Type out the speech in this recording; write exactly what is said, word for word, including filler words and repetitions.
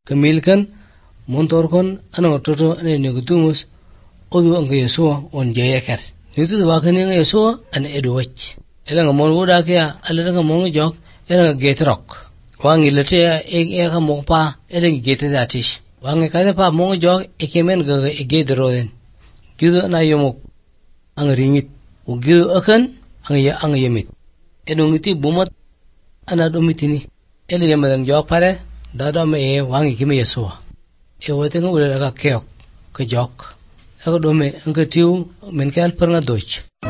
Kamilkan montor kon ana toto ana negutumus odu anga Yesua on jeyaker. Nitu wakani anga Yesua ana edowach. Ela ngamon wuda kya ala nga mongo jok ela getrok. Wangi lete e e ka mopa ela gete datish. Wangi kale pa mongo jok ekemen gaga egedroden. Gido na yomok ang ringit. Ugido akan ang ya ang yemit. Enongiti bumat ana domitini. Ela yamadang jok pare dado me e wangi kime Yesua. E wote nga ula ka keok ka jok. Ako dome ang katiu men kal per nga doch.